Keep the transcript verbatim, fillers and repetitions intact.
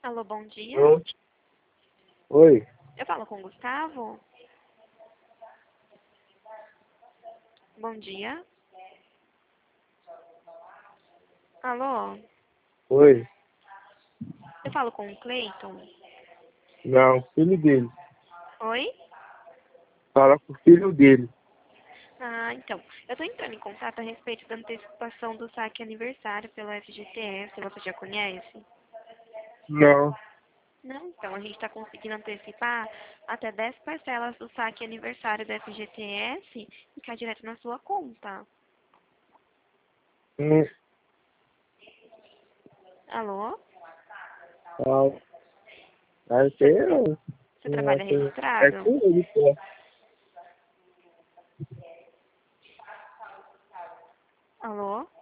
Alô, bom dia. Oi. Oi. Eu falo com o Gustavo? Bom dia. Alô? Oi. Eu falo com o Cleiton? Não, filho dele. Oi? Fala com o filho dele. Ah, então. Eu tô entrando em contato a respeito da antecipação do saque aniversário pelo F G T S. Você já conhece? Não. Não, então a gente está conseguindo antecipar até dez parcelas do saque aniversário do F G T S e cai direto na sua conta. Hum, Alô? não. Vai Você ser. você Não trabalha sei. É registrado? com ele, pô. Alô?